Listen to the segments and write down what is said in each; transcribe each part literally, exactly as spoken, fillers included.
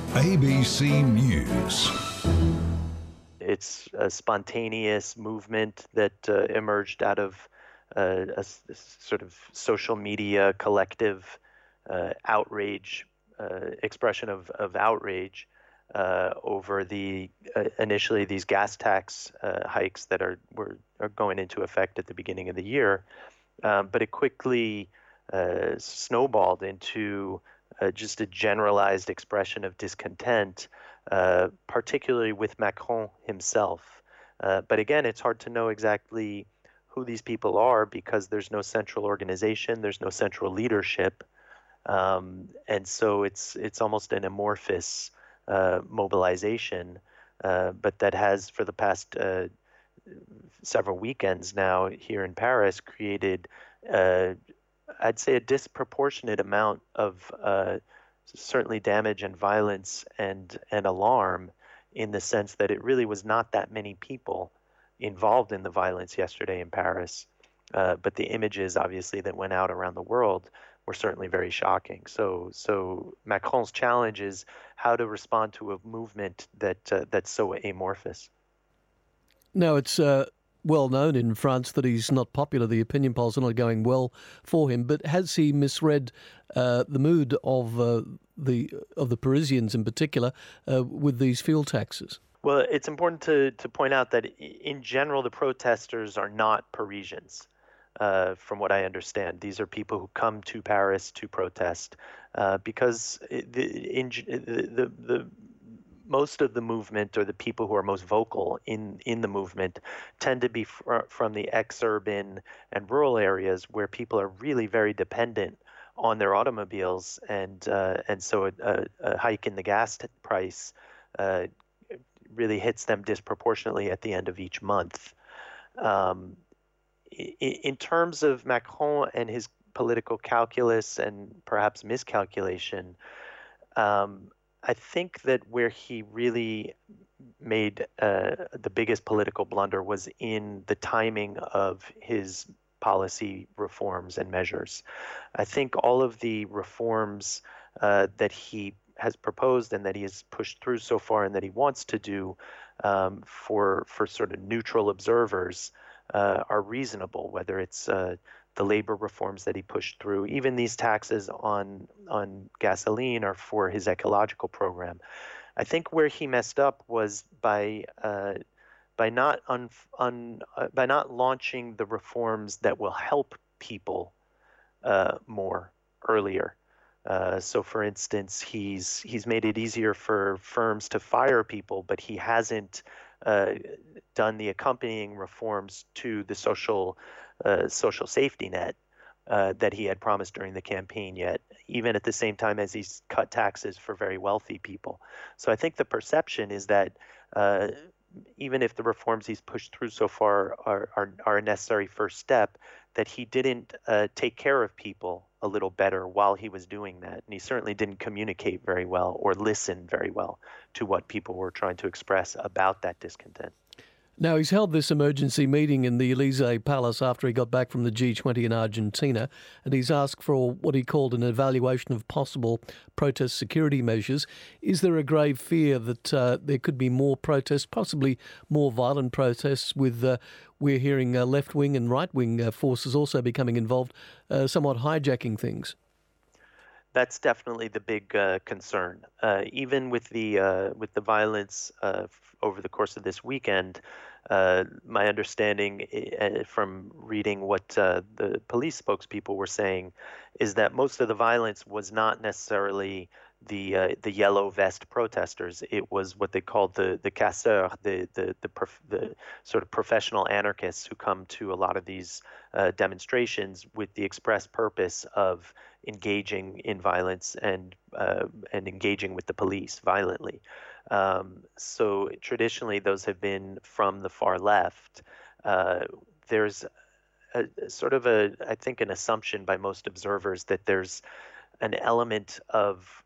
A B C News. It's a spontaneous movement that uh, emerged out of uh, a s- s- sort of social media collective uh, outrage, uh, expression of, of outrage uh, over the uh, initially these gas tax uh, hikes that are were are going into effect at the beginning of the year. Um, but it quickly uh, snowballed into uh, just a generalized expression of discontent, uh, particularly with Macron himself. Uh, but again, it's hard to know exactly who these people are because there's no central organization, there's no central leadership, um, and so it's it's almost an amorphous uh, mobilization. Uh, but that has, for the past uh, several weekends now here in Paris, created, uh, I'd say, a disproportionate amount of uh, certainly damage and violence and, and alarm, in the sense that it really was not that many people involved in the violence yesterday in Paris. Uh, but the images, obviously, that went out around the world were certainly very shocking. So, so Macron's challenge is how to respond to a movement that uh, that's so amorphous. Now, it's uh, well known in France that he's not popular. The opinion polls are not going well for him. But has he misread uh, the mood of uh, the of the Parisians in particular uh, with these fuel taxes? Well, it's important to, to point out that in general, the protesters are not Parisians, uh, from what I understand. These are people who come to Paris to protest uh, because the, in, the, the, the most of the movement, or the people who are most vocal in, in the movement, tend to be fr- from the exurban and rural areas where people are really very dependent on their automobiles, and uh, and so a, a, a hike in the gas t- price uh, really hits them disproportionately at the end of each month. Um, in terms of Macron and his political calculus and perhaps miscalculation, um, I think that where he really made uh, the biggest political blunder was in the timing of his policy reforms and measures. I think all of the reforms uh, that he has proposed and that he has pushed through so far and that he wants to do, um, for for sort of neutral observers, uh, are reasonable. Whether it's uh, the labor reforms that he pushed through, even these taxes on on gasoline, are for his ecological program. I think where he messed up was by uh, by not un, un, uh, by not launching the reforms that will help people uh, more earlier. Uh, so, for instance, he's he's made it easier for firms to fire people, but he hasn't uh, done the accompanying reforms to the social uh, social safety net uh, that he had promised during the campaign yet, even at the same time as he's cut taxes for very wealthy people. So I think the perception is that uh, even if the reforms he's pushed through so far are, are, are a necessary first step, that he didn't uh, take care of people a little better while he was doing that. And he certainly didn't communicate very well or listen very well to what people were trying to express about that discontent. Now, he's held this emergency meeting in the Elysee Palace after he got back from the G twenty in Argentina, and he's asked for what he called an evaluation of possible protest security measures. Is there a grave fear that uh, there could be more protests, possibly more violent protests, with, uh, we're hearing uh, left-wing and right-wing uh, forces also becoming involved, uh, somewhat hijacking things? That's definitely the big uh, concern. Uh, even with the uh, with the violence uh, f- over the course of this weekend, uh, my understanding uh, from reading what uh, the police spokespeople were saying is that most of the violence was not necessarily the uh, the yellow vest protesters. It was what they called the the casseurs, the the the, prof- the sort of professional anarchists who come to a lot of these uh, demonstrations with the express purpose of engaging in violence and uh, and engaging with the police violently. Um, so traditionally, those have been from the far left. Uh, there's a, a sort of a, I think, an assumption by most observers that there's an element of,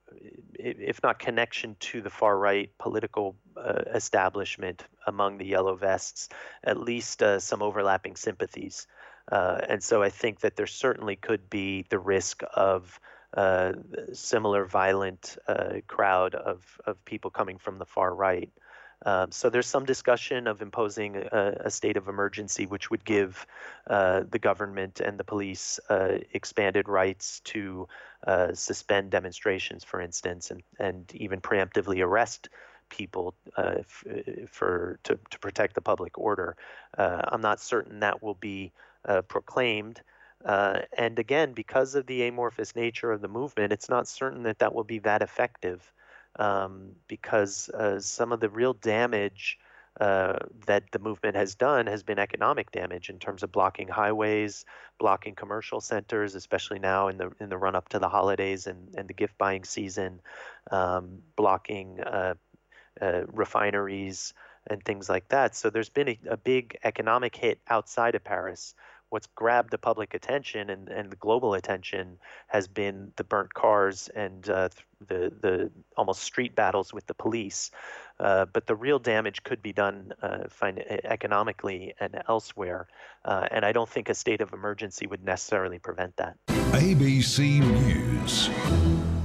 if not connection to the far right political uh, establishment among the yellow vests, at least uh, some overlapping sympathies. Uh, and so I think that there certainly could be the risk of uh, similar violent uh, crowd of, of people coming from the far right. Um, so there's some discussion of imposing a, a state of emergency, which would give uh, the government and the police uh, expanded rights to uh, suspend demonstrations, for instance, and, and even preemptively arrest people uh, f- for to, to protect the public order. Uh, I'm not certain that will be uh, proclaimed. Uh, and again, because of the amorphous nature of the movement, it's not certain that that will be that effective, um, because uh, some of the real damage uh, that the movement has done has been economic damage in terms of blocking highways, blocking commercial centers, especially now in the in the run up to the holidays and, and the gift buying season, um, blocking uh, uh, refineries and things like that. So there's been a, a big economic hit outside of Paris. What's grabbed the public attention and, and the global attention has been the burnt cars and uh, the the almost street battles with the police. Uh, but the real damage could be done uh, fin- economically and elsewhere. Uh, and I don't think a state of emergency would necessarily prevent that. A B C News.